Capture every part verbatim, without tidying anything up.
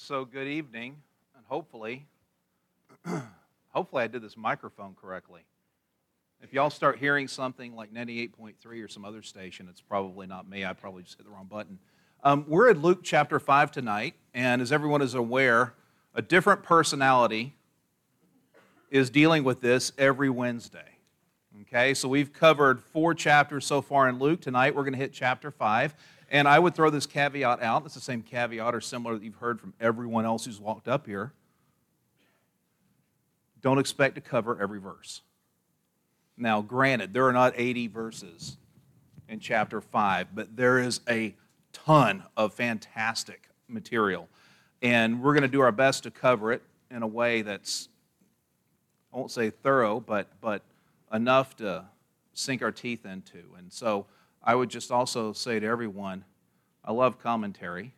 So good evening, and hopefully, hopefully I did this microphone correctly. If y'all start hearing something like ninety-eight point three or some other station, it's probably not me. I probably just hit the wrong button. Um, we're at Luke chapter five tonight, and as everyone is aware, a different personality is dealing with this every Wednesday. Okay, so we've covered four chapters so far in Luke. Tonight we're going to hit chapter five. And I would throw this caveat out. It's the same caveat or similar that you've heard from everyone else who's walked up here. Don't expect to cover every verse. Now, granted, there are not eighty verses in chapter five, but there is a ton of fantastic material. And we're going to do our best to cover it in a way that's, I won't say thorough, but, but enough to sink our teeth into. And so I would just also say to everyone, I love commentary.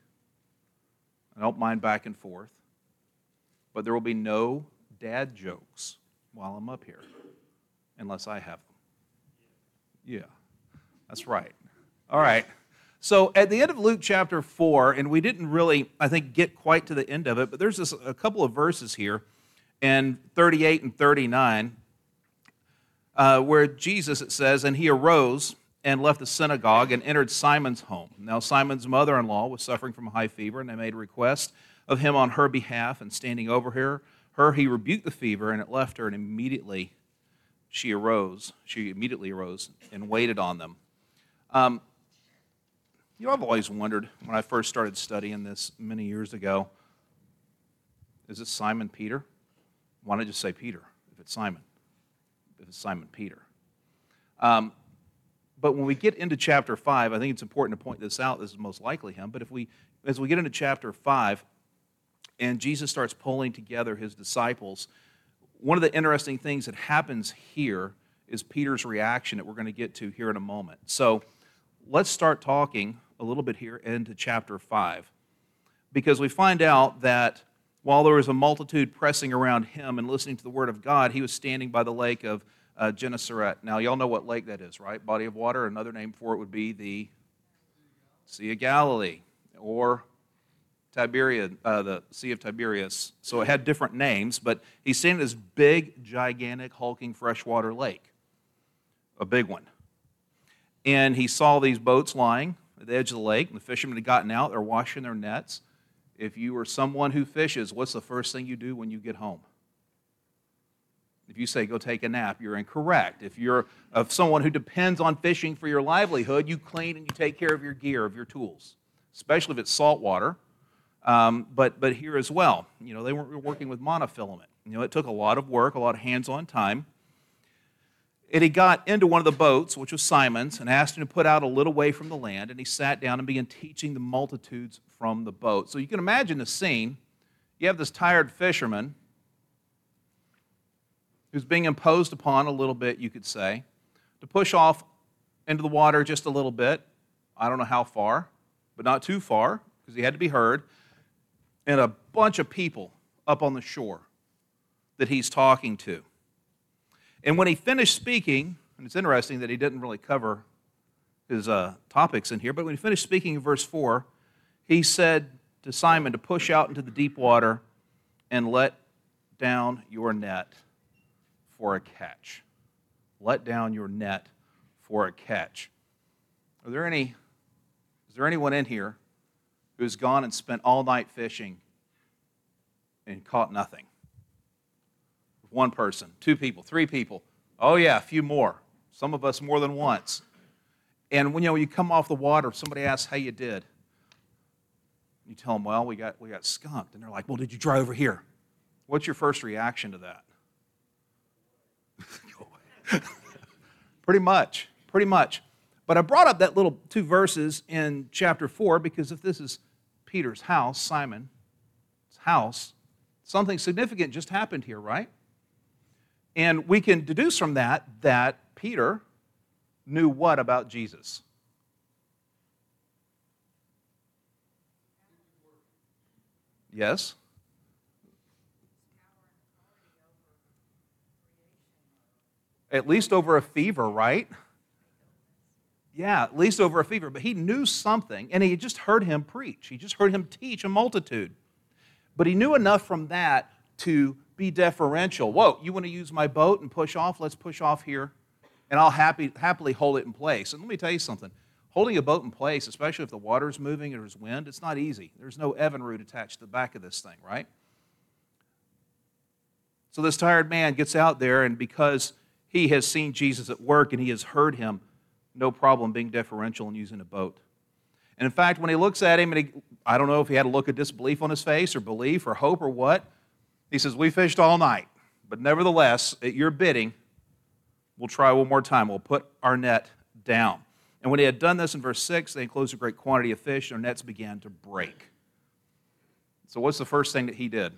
I don't mind back and forth. But there will be no dad jokes while I'm up here, unless I have them. Yeah, that's right. All right. So at the end of Luke chapter four, and we didn't really, I think, get quite to the end of it, but there's this, a couple of verses here, in thirty-eight and thirty-nine, uh, where Jesus, it says, and he arose and left the synagogue and entered Simon's home. Now Simon's mother-in-law was suffering from a high fever, and they made a request of him on her behalf, and standing over her, her he rebuked the fever, and it left her, and immediately she arose. She immediately arose and waited on them. Um, you know, I've always wondered, when I first started studying this many years ago, is this Simon Peter? Why don't I just say Peter, if it's Simon? If it's Simon Peter. Um, But when we get into chapter five, I think it's important to point this out. This is most likely him. But if we, as we get into chapter five, and Jesus starts pulling together his disciples, one of the interesting things that happens here is Peter's reaction that we're going to get to here in a moment. So let's start talking a little bit here into chapter five, because we find out that while there was a multitude pressing around him and listening to the word of God, he was standing by the lake of Uh, Gennesaret. Now, y'all know what lake that is, right? Body of water. Another name for it would be the Sea of Galilee, or Tiberia, uh, the Sea of Tiberias. So it had different names, but he's standing in this big, gigantic, hulking freshwater lake, a big one. And he saw these boats lying at the edge of the lake, and the fishermen had gotten out. They're washing their nets. If you are someone who fishes, what's the first thing you do when you get home? If you say, go take a nap, you're incorrect. If you're of someone who depends on fishing for your livelihood, you clean and you take care of your gear, of your tools, especially if it's salt water, um, but, but here as well. You know, they weren't working with monofilament. You know, it took a lot of work, a lot of hands-on time. And he got into one of the boats, which was Simon's, and asked him to put out a little way from the land, and he sat down and began teaching the multitudes from the boat. So you can imagine the scene. You have this tired fisherman who's being imposed upon a little bit, you could say, to push off into the water just a little bit. I don't know how far, but not too far, because he had to be heard, and a bunch of people up on the shore that he's talking to. And when he finished speaking, and it's interesting that he didn't really cover his uh, topics in here, but when he finished speaking in verse four, he said to Simon to push out into the deep water and let down your net for a catch. Let down your net for a catch. Are there any, is there anyone in here who's gone and spent all night fishing and caught nothing? One person, two people, three people. Oh yeah, a few more. Some of us more than once. And when you know you come off the water, somebody asks how you did. You tell them, well, we got we got skunked. And they're like, well, did you try over here? What's your first reaction to that? Pretty much, pretty much. But I brought up that little two verses in chapter four because if this is Peter's house, Simon's house, something significant just happened here, right? And we can deduce from that that Peter knew what about Jesus? Yes? At least over a fever, right? Yeah, at least over a fever. But he knew something, and he had just heard him preach. He just heard him teach a multitude. But he knew enough from that to be deferential. Whoa, you want to use my boat and push off? Let's push off here, and I'll happy, happily hold it in place. And let me tell you something. Holding a boat in place, especially if the water's moving or there's wind, it's not easy. There's no Evinrude attached to the back of this thing, right? So this tired man gets out there, and because he has seen Jesus at work and he has heard him, no problem being deferential and using a boat. And in fact, when he looks at him, and he, I don't know if he had a look of disbelief on his face or belief or hope or what, he says, we fished all night, but nevertheless, at your bidding, we'll try one more time. We'll put our net down. And when he had done this in verse six, they enclosed a great quantity of fish, and their nets began to break. So what's the first thing that he did?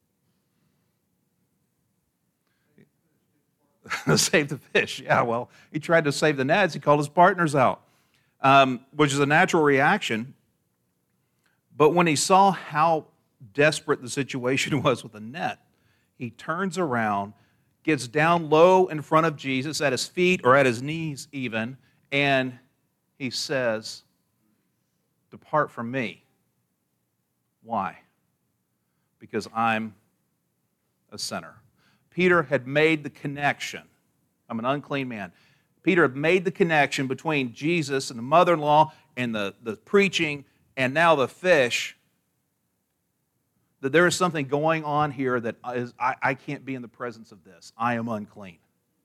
Save the fish. Yeah, well, he tried to save the nets. He called his partners out, um, which is a natural reaction. But when he saw how desperate the situation was with the net, he turns around, gets down low in front of Jesus, at his feet or at his knees even, and he says, depart from me. Why? Because I'm a sinner. Peter had made the connection. I'm an unclean man. Peter had made the connection between Jesus and the mother-in-law and the, the preaching and now the fish, that there is something going on here that is, I, I can't be in the presence of this. I am unclean.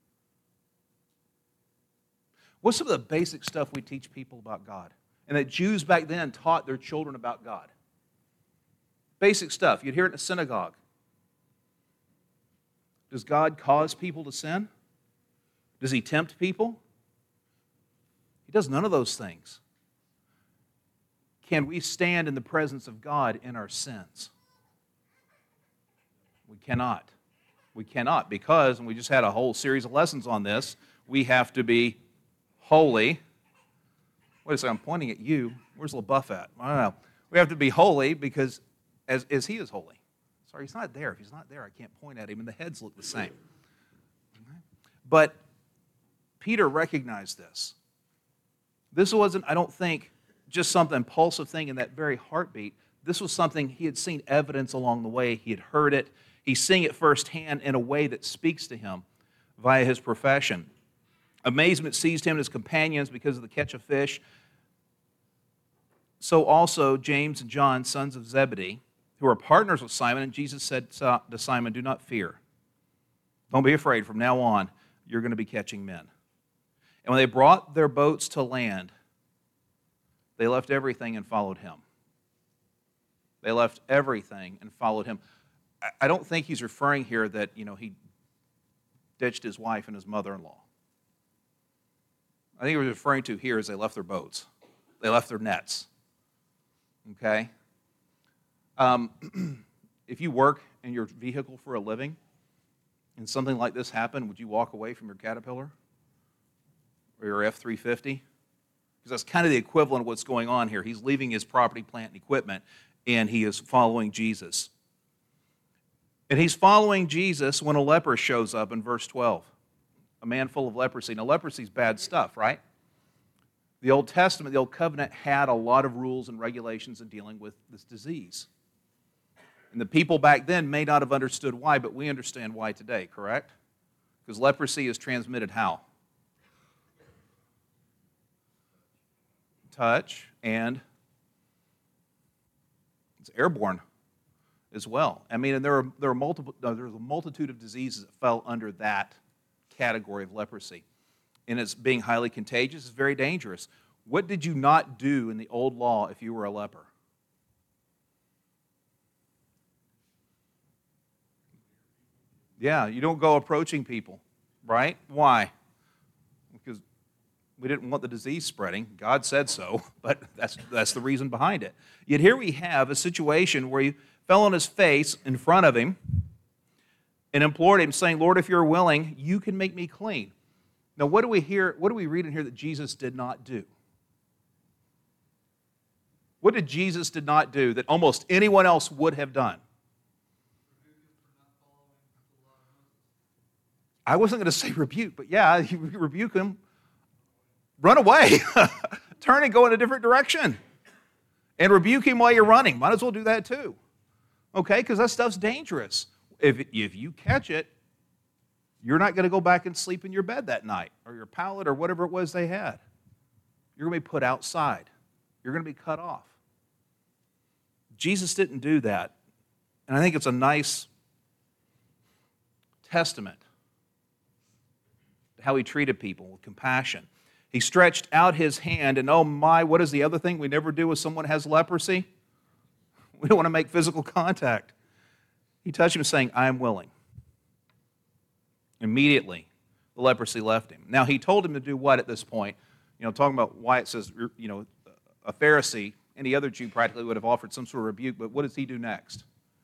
What's some of the basic stuff we teach people about God? And that Jews back then taught their children about God. Basic stuff. You'd hear it in a synagogue. Does God cause people to sin? Does he tempt people? He does none of those things. Can we stand in the presence of God in our sins? We cannot. We cannot because, and we just had a whole series of lessons on this, we have to be holy. Wait a second, I'm pointing at you. Where's LaBeouf at? I don't know. We have to be holy because as, as he is holy. Sorry, he's not there. If he's not there, I can't point at him, and the heads look the same. But Peter recognized this. This wasn't, I don't think, just some impulsive thing in that very heartbeat. This was something he had seen evidence along the way. He had heard it. He's seeing it firsthand in a way that speaks to him via his profession. Amazement seized him and his companions because of the catch of fish. So also James and John, sons of Zebedee, who are partners with Simon, and Jesus said to Simon, do not fear. Don't be afraid. From now on, you're going to be catching men. And when they brought their boats to land, they left everything and followed him. They left everything and followed him. I don't think he's referring here that, you know, he ditched his wife and his mother-in-law. I think what he's referring to here is they left their boats. They left their nets. Okay? Um, if you work in your vehicle for a living and something like this happened, would you walk away from your Caterpillar or your F three fifty? Because that's kind of the equivalent of what's going on here. He's leaving his property, plant, and equipment, and he is following Jesus. And he's following Jesus when a leper shows up in verse twelve, a man full of leprosy. Now, leprosy is bad stuff, right? The Old Testament, the Old Covenant, had a lot of rules and regulations in dealing with this disease. And the people back then may not have understood why, but we understand why today, correct? Because leprosy is transmitted how? Touch, and it's airborne as well. I mean, and there are there are multiple there's a multitude of diseases that fell under that category of leprosy, and it's being highly contagious. It's very dangerous. What did you not do in the old law if you were a leper? Yeah, you don't go approaching people, right? Why? Because we didn't want the disease spreading. God said so, but that's, that's the reason behind it. Yet here we have a situation where he fell on his face in front of him and implored him, saying, Lord, if you're willing, you can make me clean. Now, what do we hear? What do we read in here that Jesus did not do? What did Jesus did not do that almost anyone else would have done? I wasn't going to say rebuke, but yeah, you rebuke him. Run away. Turn and go in a different direction. And rebuke him while you're running. Might as well do that too. Okay, because that stuff's dangerous. If, if you catch it, you're not going to go back and sleep in your bed that night, or your pallet, or whatever it was they had. You're going to be put outside. You're going to be cut off. Jesus didn't do that. And I think it's a nice testament to how he treated people with compassion. He stretched out his hand, and oh my, what is the other thing we never do when someone has leprosy? We don't want to make physical contact. He touched him saying, I am willing. Immediately, the leprosy left him. Now, he told him to do what at this point? You know, talking about why it says, you know, a Pharisee, any other Jew practically would have offered some sort of rebuke, but what does he do next?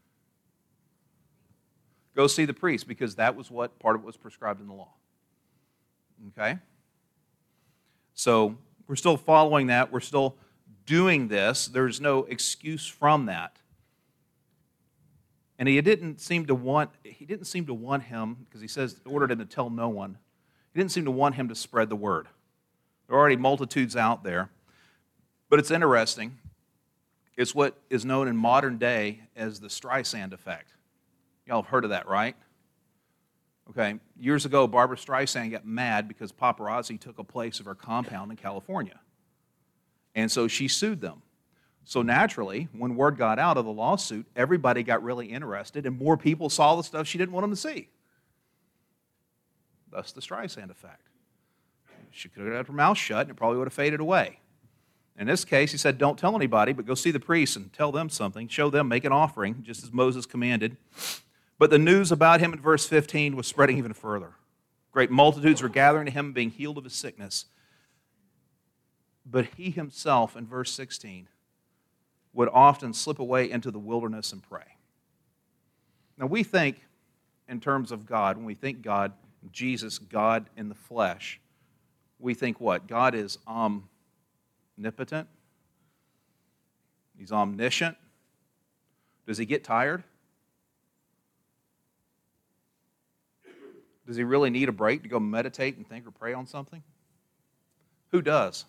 Go see the priest, because that was what part of what was prescribed in the law. Okay? So, we're still following that. We're still doing this. There's no excuse from that. And he didn't seem to want, he didn't seem to want him, because he says, ordered him to tell no one. He didn't seem to want him to spread the word. There are already multitudes out there. But it's interesting. It's what is known in modern day as the Streisand effect. Y'all have heard of that, right? Okay, years ago, Barbra Streisand got mad because paparazzi took a place of her compound in California. And so she sued them. So naturally, when word got out of the lawsuit, everybody got really interested, and more people saw the stuff she didn't want them to see. Thus the Streisand effect. She could have had her mouth shut, and it probably would have faded away. In this case, he said, don't tell anybody, but go see the priests and tell them something. Show them, make an offering, just as Moses commanded. But the news about him in verse fifteen was spreading even further. Great multitudes were gathering to him, being healed of his sickness. But he himself, in verse sixteen, would often slip away into the wilderness and pray. Now, we think in terms of God, when we think God, Jesus, God in the flesh, we think what? God is omnipotent. He's omniscient. Does he get tired? Does he really need a break to go meditate and think or pray on something? Who does?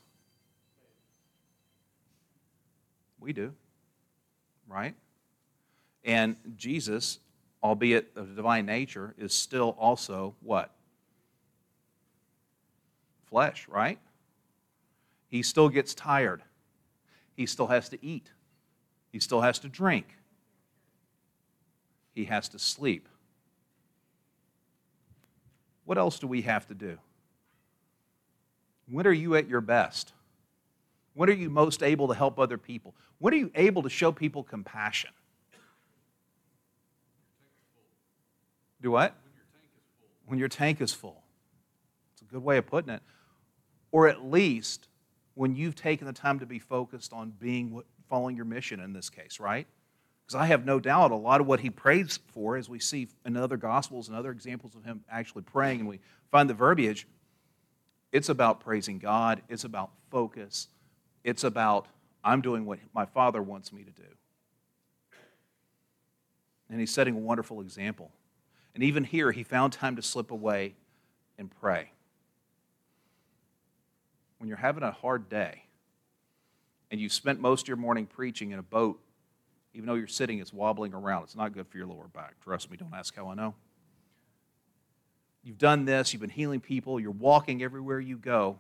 We do, right? And Jesus, albeit of divine nature, is still also what? Flesh, right? He still gets tired. He still has to eat. He still has to drink. He has to sleep. What else do we have to do? When are you at your best? When are you most able to help other people? When are you able to show people compassion? Do what? When your tank is full. It's a good way of putting it. Or at least when you've taken the time to be focused on being, following your mission in this case, right? Because I have no doubt a lot of what he prays for, as we see in other Gospels and other examples of him actually praying, and we find the verbiage, it's about praising God. It's about focus. It's about, I'm doing what my Father wants me to do. And he's setting a wonderful example. And even here, he found time to slip away and pray. When you're having a hard day, and you've spent most of your morning preaching in a boat, even though you're sitting, it's wobbling around. It's not good for your lower back. Trust me, don't ask how I know. You've done this, you've been healing people, you're walking everywhere you go,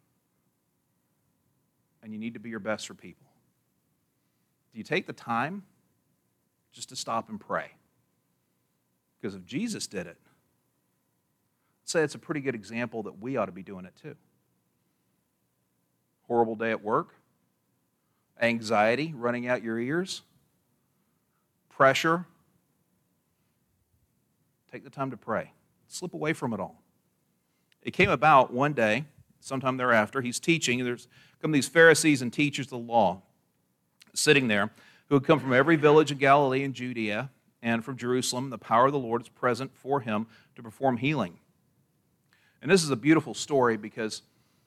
and you need to be your best for people. Do you take the time just to stop and pray? Because if Jesus did it, I'd say it's a pretty good example that we ought to be doing it too. Horrible day at work, anxiety running out your ears, pressure. Take the time to pray. Slip away from it all. It came about one day, sometime thereafter, he's teaching, and there's come these Pharisees and teachers of the law sitting there who had come from every village in Galilee and Judea and from Jerusalem. The power of the Lord is present for him to perform healing. And this is a beautiful story because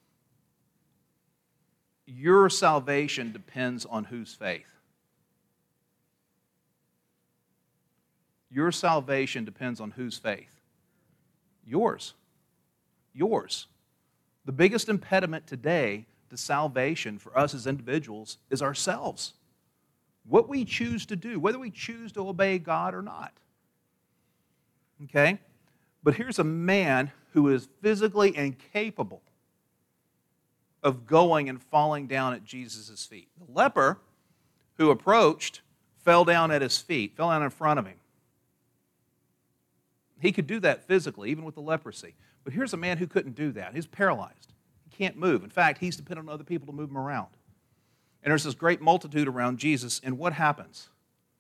your salvation depends on whose faith? Your salvation depends on whose faith? Yours. Yours. The biggest impediment today to salvation for us as individuals is ourselves. what we choose to do, whether we choose to obey God or not. Okay? But here's a man who is physically incapable of going and falling down at Jesus' feet. The leper who approached fell down at his feet, fell down in front of him. He could do that physically, even with the leprosy. But here's a man who couldn't do that. He's paralyzed. He can't move. In fact, he's dependent on other people to move him around. And there's this great multitude around Jesus, and what happens?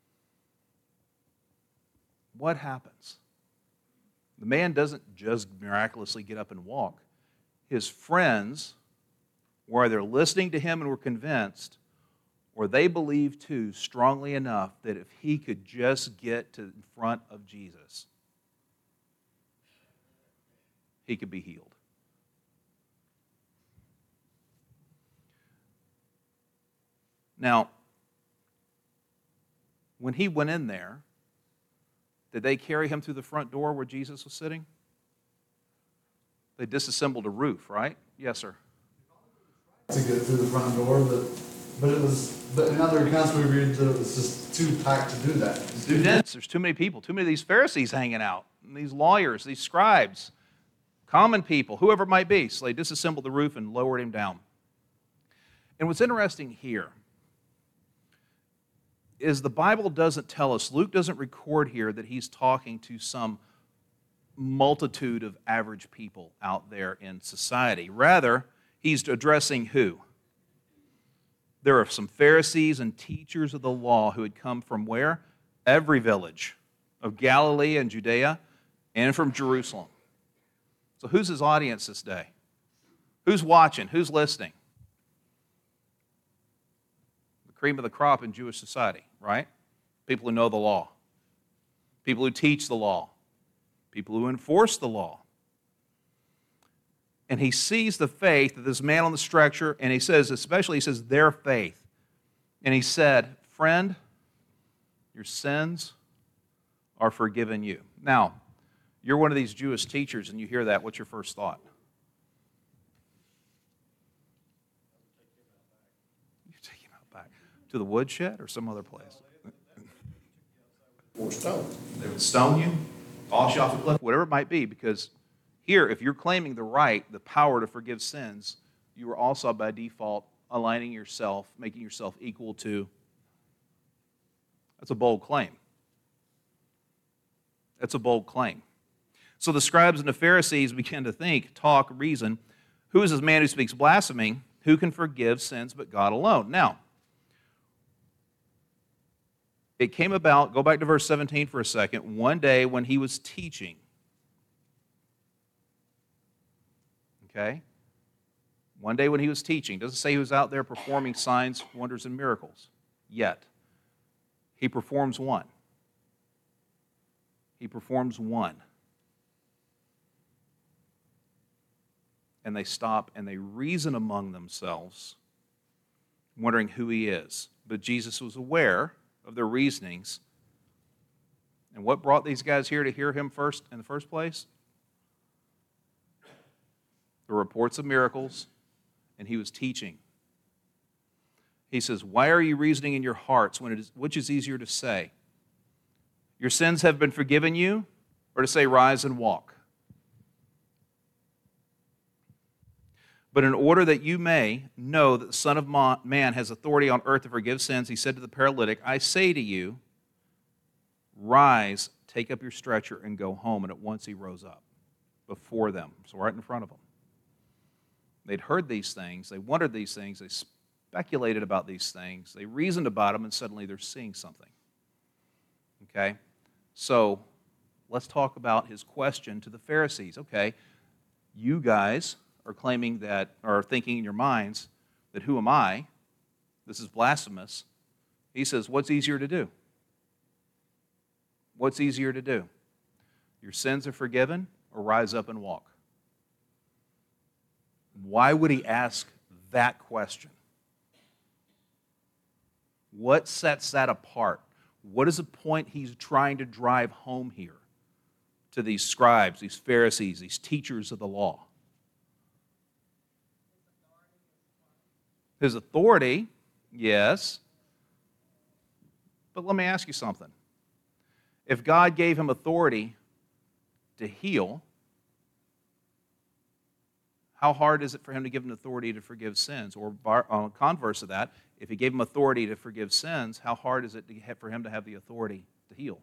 What happens? The man doesn't just miraculously get up and walk. His friends were either listening to him and were convinced, or they believed too strongly enough that if he could just get to in front of Jesus, he could be healed. Now, when he went in there, did they carry him through the front door where Jesus was sitting? They disassembled a roof, right? Yes, sir. To get through the front door, but but it was. But in other accounts we read that it was just too packed to do that. It's too dense. There's too many people. Too many of these Pharisees hanging out, and these lawyers, these scribes, common people, whoever it might be. So they disassembled the roof and lowered him down. And what's interesting here is the Bible doesn't tell us, Luke doesn't record here that he's talking to some multitude of average people out there in society. Rather, he's addressing who? There are some Pharisees and teachers of the law who had come from where? Every village of Galilee and Judea and from Jerusalem. So who's his audience this day? Who's watching? Who's listening? The cream of the crop in Jewish society, right? People who know the law. People who teach the law. People who enforce the law. And he sees the faith of this man on the stretcher, and he says, especially he says, their faith. And he said, friend, your sins are forgiven you. Now, you're one of these Jewish teachers, and you hear that. What's your first thought? You take him out back. To the woodshed or some other place? Or stone. They would stone you, toss you off a cliff, whatever it might be, because here, if you're claiming the right, the power to forgive sins, you are also by default aligning yourself, making yourself equal to. That's a bold claim. That's a bold claim. So the scribes and the Pharisees began to think, talk, reason, who is this man who speaks blasphemy? Who can forgive sins but God alone? Now, it came about, go back to verse seventeen for a second, one day when he was teaching. Okay? One day when he was teaching. Doesn't say he was out there performing signs, wonders, and miracles yet. He performs one. He performs one. And they stop and they reason among themselves, wondering who he is. But Jesus was aware of their reasonings. And what brought these guys here to hear him first in the first place? The reports of miracles, and he was teaching. He says, why are you reasoning in your hearts when it is, which is easier to say? Your sins have been forgiven you, or to say, rise and walk? But in order that you may know that the Son of Man has authority on earth to forgive sins, he said to the paralytic, I say to you, rise, take up your stretcher, and go home. And at once he rose up before them, so right in front of them. They'd heard these things, they wondered these things, they speculated about these things, they reasoned about them, and suddenly they're seeing something. Okay? So, let's talk about his question to the Pharisees. Okay, you guys are claiming that, or thinking in your minds, that who am I? This is blasphemous. He says, what's easier to do? What's easier to do? Your sins are forgiven, or rise up and walk? Why would he ask that question? What sets that apart? What is the point he's trying to drive home here to these scribes, these Pharisees, these teachers of the law? His authority, yes. But let me ask you something. If God gave him authority to heal, how hard is it for him to give him authority to forgive sins? Or on converse of that, if he gave him authority to forgive sins, how hard is it to have, for him to have the authority to heal?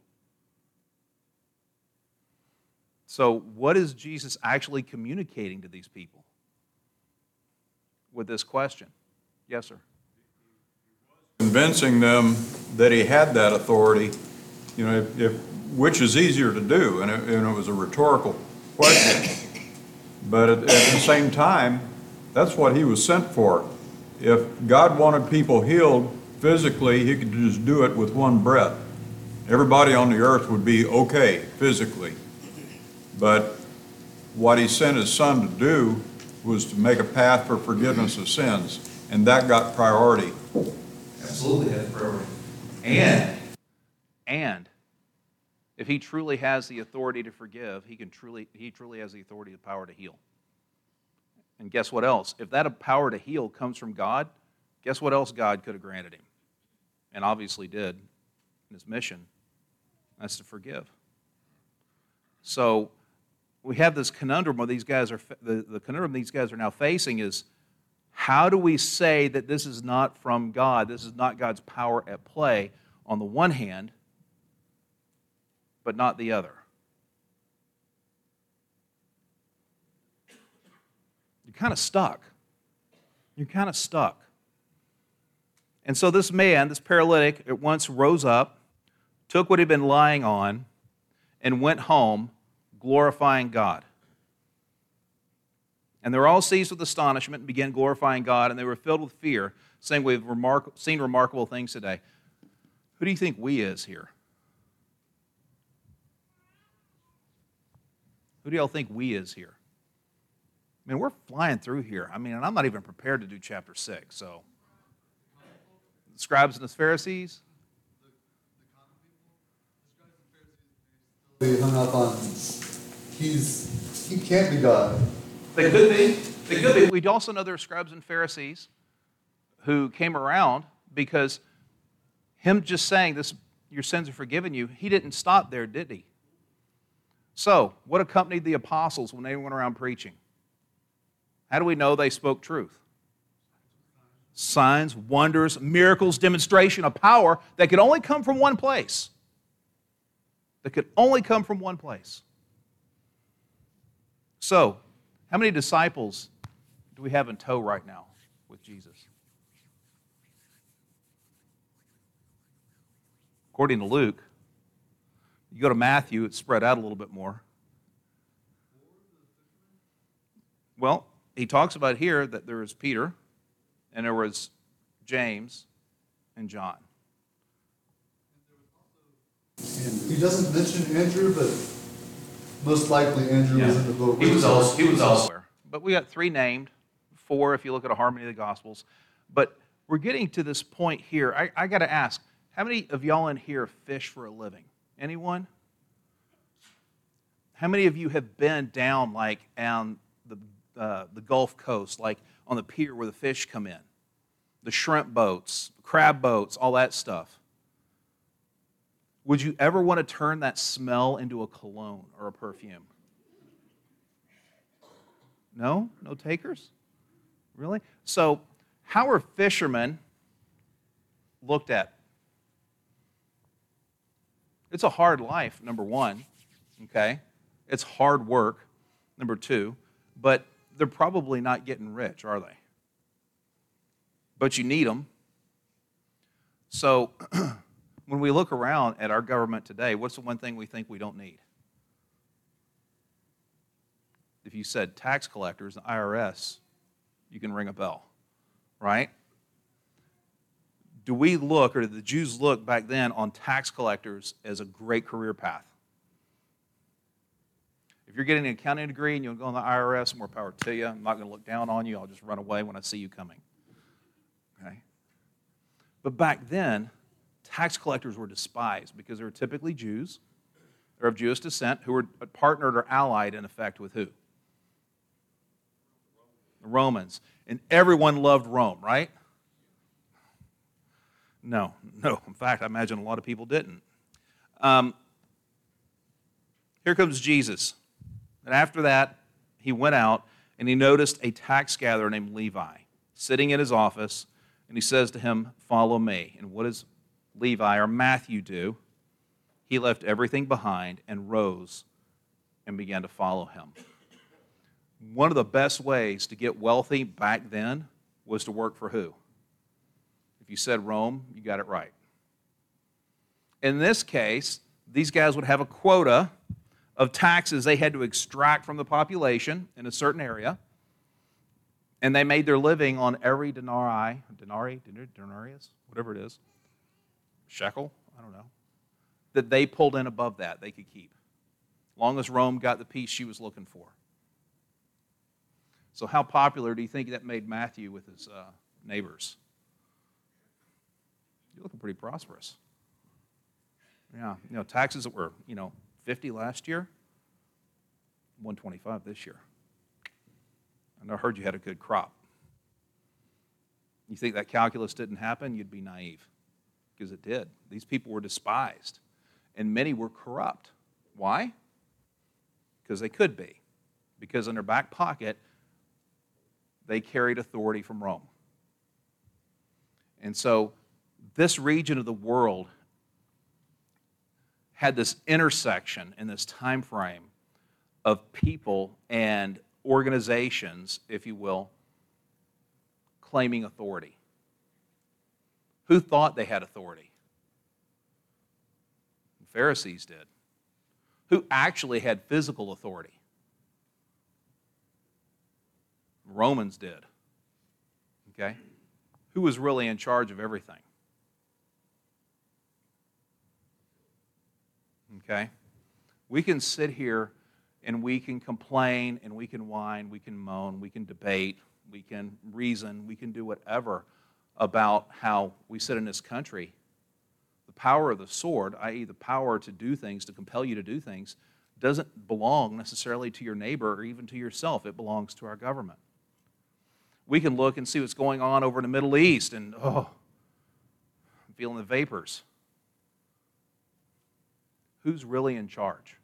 So what is Jesus actually communicating to these people with this question? Yes, sir. Convincing them that he had that authority, you know, if, if, which is easier to do, and it, and it was a rhetorical question. But at, at the same time, that's what he was sent for. If God wanted people healed physically, he could just do it with one breath. Everybody on the earth would be okay physically. But what he sent his son to do was to make a path for forgiveness of sins, and that got priority. Absolutely has priority. And, and if he truly has the authority to forgive, he can truly, he truly has the authority, the power to heal. And guess what else? If that power to heal comes from God, guess what else God could have granted him? And obviously did in his mission. That's to forgive. So we have this conundrum where these guys are, the, the conundrum these guys are now facing is, how do we say that this is not from God, this is not God's power at play on the one hand, but not the other? You're kind of stuck. You're kind of stuck. And so this man, this paralytic, at once rose up, took what he'd been lying on, and went home, glorifying God. And they were all seized with astonishment and began glorifying God, and they were filled with fear, saying, we've remark- seen remarkable things today. Who do you think we is here? Who do y'all think we is here? I mean, we're flying through here. I mean, and I'm not even prepared to do chapter six, so. The scribes and the Pharisees? They hung up on, he's, he can't be God. They could be. They could be. We also know there are scribes and Pharisees who came around because him just saying this, your sins are forgiven you, he didn't stop there, did he? So, what accompanied the apostles when they went around preaching? How do we know they spoke truth? Signs, wonders, miracles, demonstration of power that could only come from one place. That could only come from one place. So, how many disciples do we have in tow right now with Jesus? According to Luke, you go to Matthew, it's spread out a little bit more. Well, he talks about here that there was Peter, and there was James and John. And he doesn't mention Andrew, but most likely Andrew yeah. was in the boat. He was also, he was elsewhere. But we got three named, four if you look at a harmony of the Gospels. But we're getting to this point here. I, I got to ask, how many of y'all in here fish for a living? Anyone? How many of you have been down like on the uh, the Gulf Coast, like on the pier where the fish come in? The shrimp boats, crab boats, all that stuff. Would you ever want to turn that smell into a cologne or a perfume? No? No takers? Really? So, how are fishermen looked at? It's a hard life, number one, okay? It's hard work, number two, but they're probably not getting rich, are they? But you need them. So, when we look around at our government today, what's the one thing we think we don't need? If you said tax collectors, the I R S, you can ring a bell, right? Do we look, or did the Jews look back then on tax collectors as a great career path? If you're getting an accounting degree and you'll go on the I R S, more power to you. I'm not going to look down on you. I'll just run away when I see you coming. Okay? But back then, tax collectors were despised because they were typically Jews, or of Jewish descent, who were partnered or allied, in effect, with who? The Romans. And everyone loved Rome, right? No, no. In fact, I imagine a lot of people didn't. Um, here comes Jesus. And after that, he went out and he noticed a tax gatherer named Levi sitting in his office, and he says to him, "Follow me." And what does Levi or Matthew do? He left everything behind and rose and began to follow him. One of the best ways to get wealthy back then was to work for who? If you said Rome, you got it right. In this case, these guys would have a quota of taxes they had to extract from the population in a certain area, and they made their living on every denarii, denarii, denarius, whatever it is, shekel, I don't know, that they pulled in above that they could keep, long as Rome got the piece she was looking for. So how popular do you think that made Matthew with his uh, neighbors? You're looking pretty prosperous. Yeah, you know, taxes that were, you know, fifty last year, one twenty-five this year. And I heard you had a good crop. You think that calculus didn't happen? You'd be naive, because it did. These people were despised, and many were corrupt. Why? Because they could be. Because in their back pocket, they carried authority from Rome. And so this region of the world had this intersection in this time frame of people and organizations, if you will, claiming authority. Who thought they had authority? The Pharisees did. Who actually had physical authority? Romans did. Okay? Who was really in charge of everything? Okay? We can sit here and we can complain and we can whine, we can moan, we can debate, we can reason, we can do whatever about how we sit in this country. The power of the sword, that is the power to do things, to compel you to do things, doesn't belong necessarily to your neighbor or even to yourself. It belongs to our government. We can look and see what's going on over in the Middle East and, oh, I'm feeling the vapors. Who's really in charge?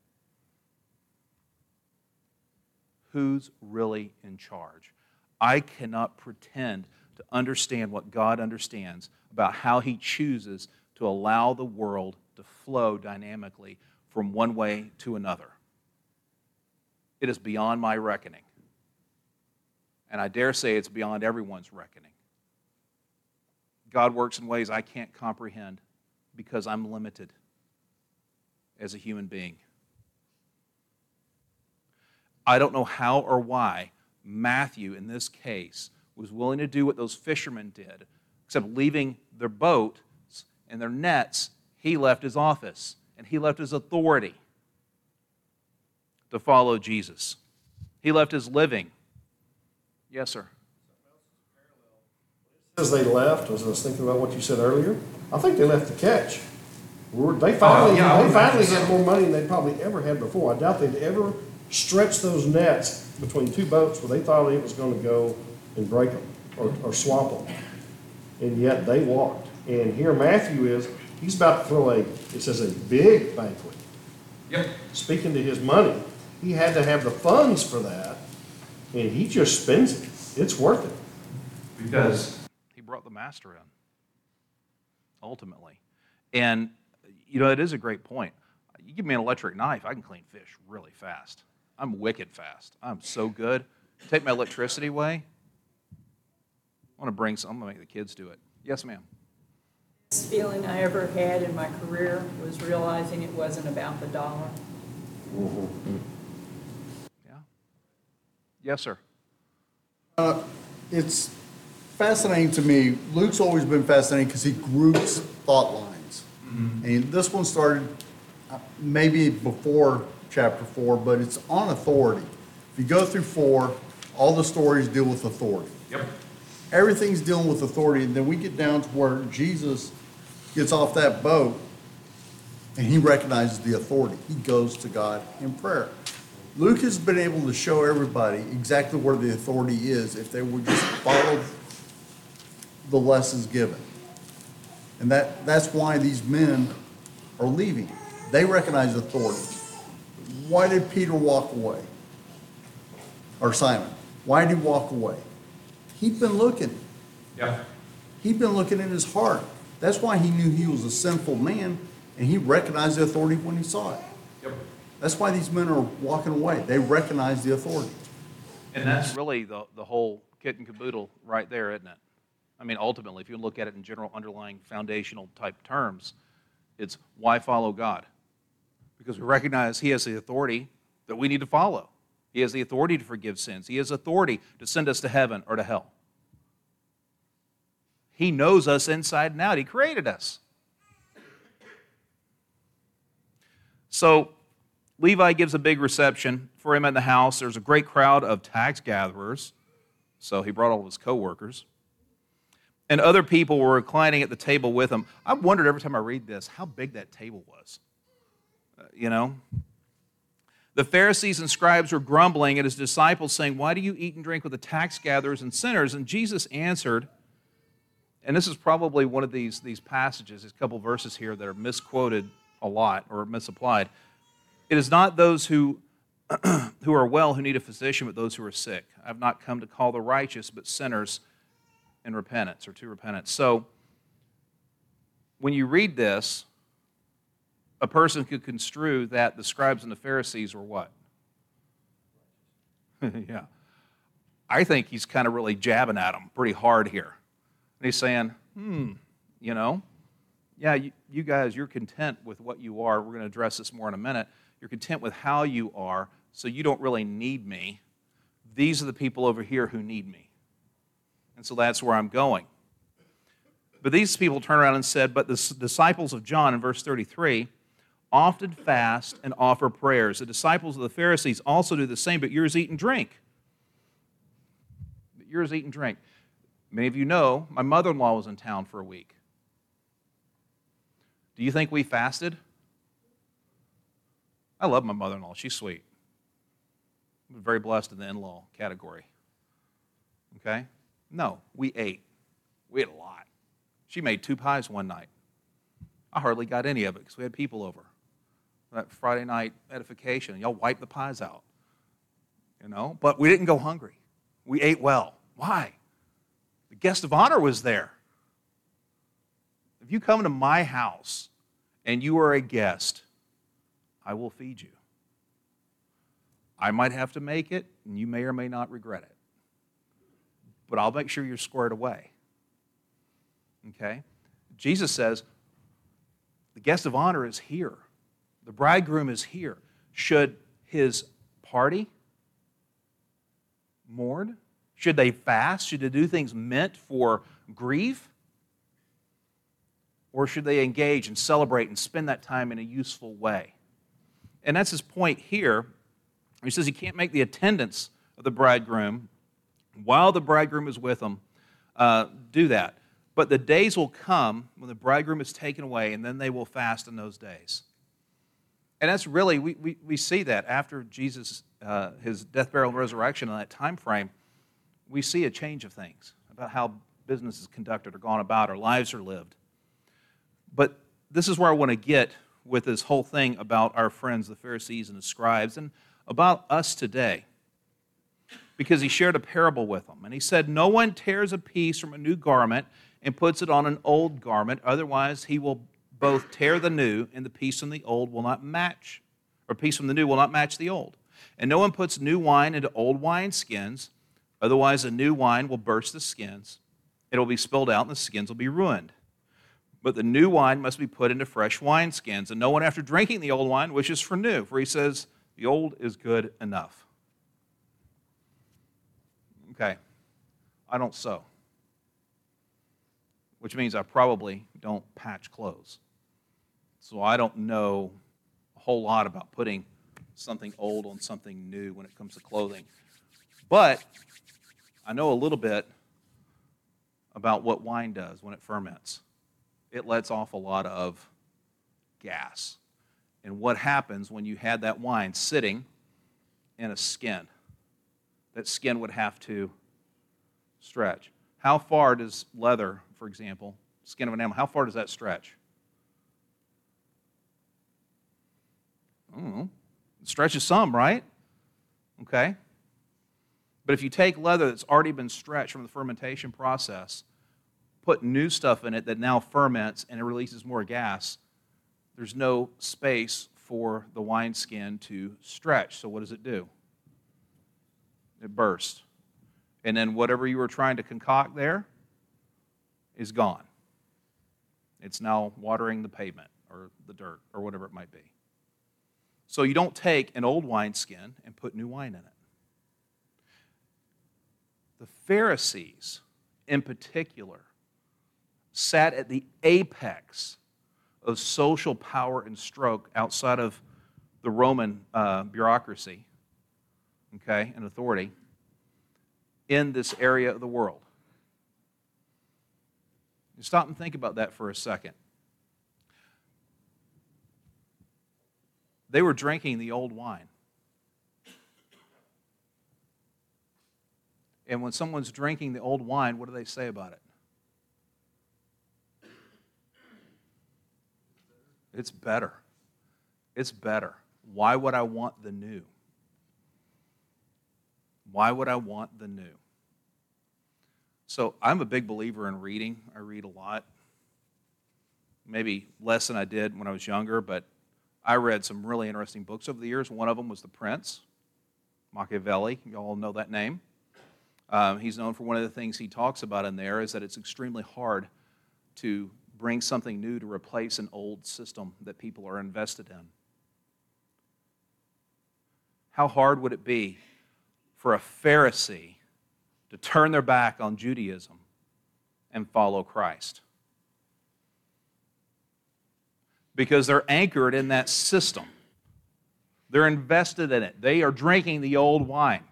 Who's really in charge? I cannot pretend to understand what God understands about how He chooses to allow the world to flow dynamically from one way to another. It is beyond my reckoning. And I dare say it's beyond everyone's reckoning. God works in ways I can't comprehend because I'm limited as a human being. I don't know how or why Matthew, in this case, was willing to do what those fishermen did, except leaving their boat and their nets, he left his office and he left his authority to follow Jesus. He left his living. Yes, sir. As they left, as I was thinking about what you said earlier, I think they left the catch. They finally, Oh, yeah, I they would finally imagine had so. more money than they probably ever had before. I doubt they'd ever stretched those nets between two boats where they thought it was going to go and break them or, or swamp them. And yet they walked. And here Matthew is, he's about to throw a, it says a big banquet. Yep. Speaking to his money, he had to have the funds for that, and he just spends it. It's worth it. Because He brought the master in, ultimately. And, you know, it is a great point. You give me an electric knife, I can clean fish really fast. I'm wicked fast. I'm so good. Take my electricity away, I want to bring some, I'm going to make the kids do it. Yes, ma'am. The best feeling I ever had in my career was realizing it wasn't about the dollar. Yeah. Yes, sir. Uh, it's fascinating to me. Luke's always been fascinating because he groups thought lines. And this one started uh, maybe before chapter four, but it's on authority. If you go through four, all the stories deal with authority. Yep. Everything's dealing with authority, and then we get down to where Jesus gets off that boat and he recognizes the authority. He goes to God in prayer. Luke has been able to show everybody exactly where the authority is if they would just follow the lessons given. And that, that's why these men are leaving. They recognize authority. Why did Peter walk away? Or Simon? Why did he walk away? He'd been looking. Yep. He'd been looking in his heart. That's why he knew he was a sinful man, and he recognized the authority when he saw it. Yep. That's why these men are walking away. They recognize the authority. And that's really the, the whole kit and caboodle right there, isn't it? I mean, ultimately, if you look at it in general underlying foundational type terms, it's why follow God? Because we recognize He has the authority that we need to follow. He has the authority to forgive sins. He has authority to send us to heaven or to hell. He knows us inside and out. He created us. So Levi gives a big reception for him at the house. There's a great crowd of tax gatherers. So he brought all of his co-workers. And other people were reclining at the table with him. I've wondered every time I read this how big that table was. Uh, you know? The Pharisees and scribes were grumbling at his disciples, saying, "Why do you eat and drink with the tax gatherers and sinners?" And Jesus answered, and this is probably one of these, these passages, these couple verses here that are misquoted a lot or misapplied. It is not those who, who are well who need a physician, but those who are sick. I have not come to call the righteous, but sinners in repentance or to repentance. So when you read this, a person could construe that the scribes and the Pharisees were what? Yeah. I think he's kind of really jabbing at them pretty hard here. And he's saying, hmm, you know, yeah, you, you guys, you're content with what you are. We're going to address this more in a minute. You're content with how you are, so you don't really need me. These are the people over here who need me. And so that's where I'm going. But these people turn around and said, but the disciples of John, in verse thirty-three, often fast and offer prayers. The disciples of the Pharisees also do the same, but yours eat and drink. But yours eat and drink. Many of you know, my mother-in-law was in town for a week. Do you think we fasted? I love my mother-in-law. She's sweet. I'm very blessed in the in-law category. Okay? No, we ate. We ate a lot. She made two pies one night. I hardly got any of it because we had people over. That Friday night edification, y'all wiped the pies out. You know? But we didn't go hungry. We ate well. Why? The guest of honor was there. If you come to my house and you are a guest, I will feed you. I might have to make it, and you may or may not regret it. But I'll make sure you're squared away. Okay? Jesus says, the guest of honor is here. The bridegroom is here. Should his party mourn? Should they fast? Should they do things meant for grief? Or should they engage and celebrate and spend that time in a useful way? And that's his point here. He says he can't make the attendance of the bridegroom while the bridegroom is with them uh, do that. But the days will come when the bridegroom is taken away, and then they will fast in those days. And that's really, we, we, we see that after Jesus, uh, his death, burial, and resurrection in that time frame, we see a change of things about how business is conducted or gone about or lives are lived. But this is where I want to get with this whole thing about our friends, the Pharisees and the scribes, and about us today. Because he shared a parable with them. And he said, no one tears a piece from a new garment and puts it on an old garment. Otherwise, he will both tear the new, and the piece from the old will not match, or piece from the new will not match the old. And no one puts new wine into old wineskins. Otherwise, the new wine will burst the skins. It will be spilled out, and the skins will be ruined. But the new wine must be put into fresh wineskins. And no one, after drinking the old wine, wishes for new, for he says, the old is good enough. Okay, I don't sew, which means I probably don't patch clothes. So I don't know a whole lot about putting something old on something new when it comes to clothing. But I know a little bit about what wine does when it ferments. It lets off a lot of gas. And what happens when you had that wine sitting in a skin? That skin would have to stretch. How far does leather, for example, skin of an animal, how far does that stretch? I don't know. It stretches some, right? Okay. But if you take leather that's already been stretched from the fermentation process, put new stuff in it that now ferments and it releases more gas, there's no space for the wineskin to stretch. So what does it do? It bursts. And then whatever you were trying to concoct there is gone. It's now watering the pavement or the dirt or whatever it might be. So you don't take an old wineskin and put new wine in it. The Pharisees, in particular, sat at the apex of social power and stroke outside of the Roman uh, bureaucracy, okay, and authority in this area of the world. You stop and think about that for a second. They were drinking the old wine. And when someone's drinking the old wine, what do they say about it? It's better. It's better. Why would I want the new? Why would I want the new? So I'm a big believer in reading. I read a lot. Maybe less than I did when I was younger, but I read some really interesting books over the years. One of them was The Prince, Machiavelli. You all know that name. Um, he's known for one of the things he talks about in there is that it's extremely hard to bring something new to replace an old system that people are invested in. How hard would it be for a Pharisee to turn their back on Judaism and follow Christ? Because they're anchored in that system. They're invested in it. They are drinking the old wine.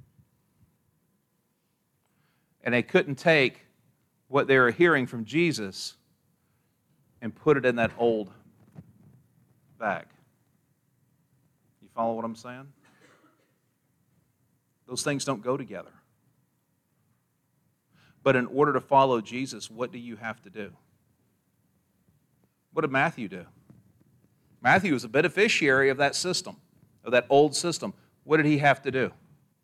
And they couldn't take what they were hearing from Jesus and put it in that old bag. You follow what I'm saying? Those things don't go together. But in order to follow Jesus, what do you have to do? What did Matthew do? Matthew was a beneficiary of that system, of that old system. What did he have to do?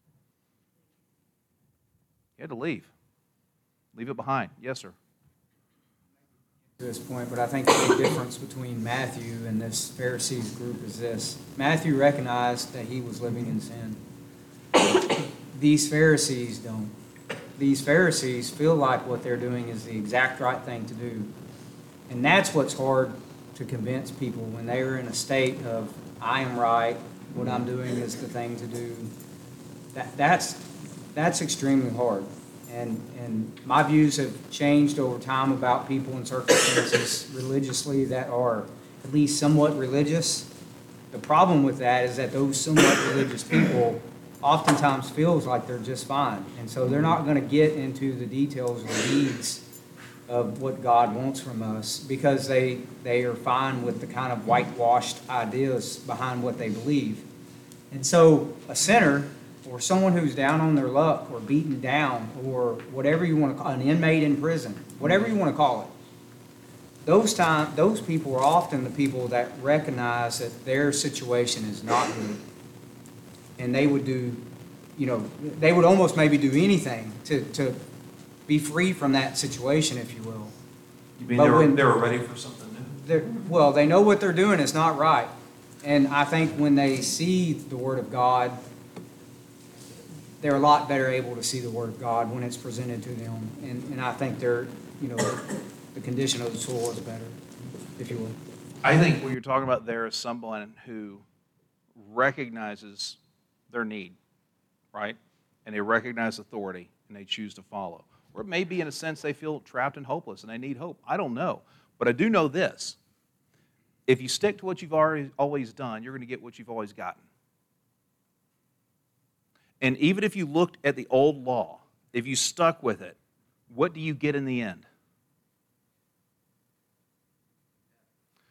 He had to leave. Leave it behind. Yes, sir. To this point, but I think the big difference between Matthew and this Pharisees group is this. Matthew recognized that he was living in sin. These Pharisees don't. These Pharisees feel like what they're doing is the exact right thing to do. And that's what's hard to convince people when they are in a state of, I am right, what I'm doing is the thing to do. That, that's, that's extremely hard. And, and my views have changed over time about people and circumstances religiously that are at least somewhat religious. The problem with that is that those somewhat religious people oftentimes feels like they're just fine. And so they're not going to get into the details or the needs of what God wants from us because they, they are fine with the kind of whitewashed ideas behind what they believe. And so a sinner or someone who's down on their luck or beaten down or whatever you want to call an inmate in prison, whatever you want to call it, those time, those people are often the people that recognize that their situation is not good. And they would do, you know, they would almost maybe do anything to, to be free from that situation, if you will. You mean But they were, when- they were ready for something new? They're, well, they know what they're doing is not right. And I think when they see the Word of God, they're a lot better able to see the Word of God when it's presented to them. And, and I think they're, you know, the condition of the soil is better, if you will. I think what you're talking about there is someone who recognizes their need, right? And they recognize authority and they choose to follow. Or it may be in a sense they feel trapped and hopeless and they need hope. I don't know. But I do know this. If you stick to what you've already, always done, you're going to get what you've always gotten. And even if you looked at the old law, if you stuck with it, what do you get in the end?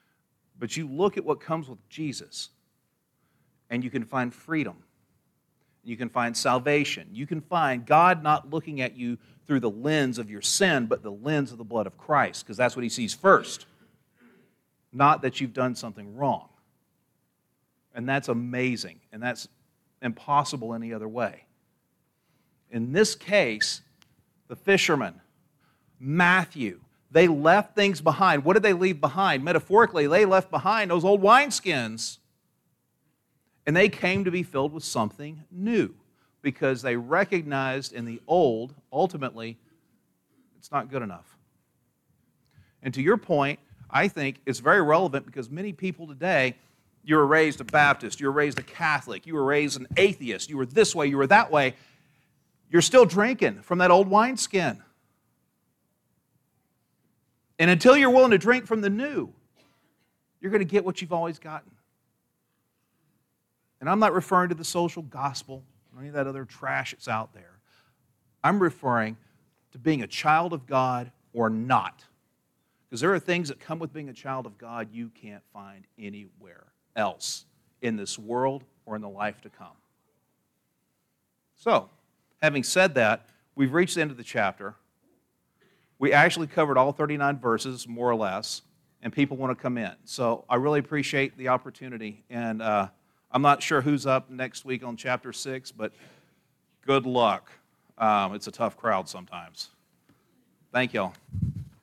But you look at what comes with Jesus, and you can find freedom, You can find salvation. You can find God not looking at you through the lens of your sin, but the lens of the blood of Christ, because that's what he sees first. Not that you've done something wrong. And that's amazing, and that's impossible any other way. In this case, the fishermen, Matthew, they left things behind. What did they leave behind? Metaphorically, they left behind those old wineskins. And they came to be filled with something new because they recognized in the old, ultimately, it's not good enough. And to your point, I think it's very relevant because many people today, you were raised a Baptist, you were raised a Catholic, you were raised an atheist, you were this way, you were that way. You're still drinking from that old wineskin. And until you're willing to drink from the new, you're going to get what you've always gotten. And I'm not referring to the social gospel or any of that other trash that's out there. I'm referring to being a child of God or not. Because there are things that come with being a child of God you can't find anywhere else in this world or in the life to come. So, having said that, we've reached the end of the chapter. We actually covered all thirty-nine verses, more or less, and people want to come in. So I really appreciate the opportunity, and uh, I'm not sure who's up next week on chapter six, but good luck. Um, it's a tough crowd sometimes. Thank y'all.